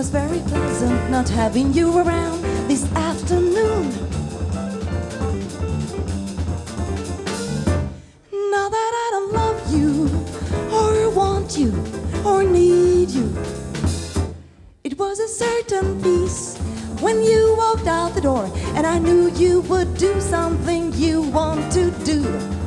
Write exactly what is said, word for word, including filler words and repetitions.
was very pleasant not having you around this afternoon. Now that I don't love you, or want you, or need you, it was a certain peace when you walked out the door, and I knew you would do something you want to do.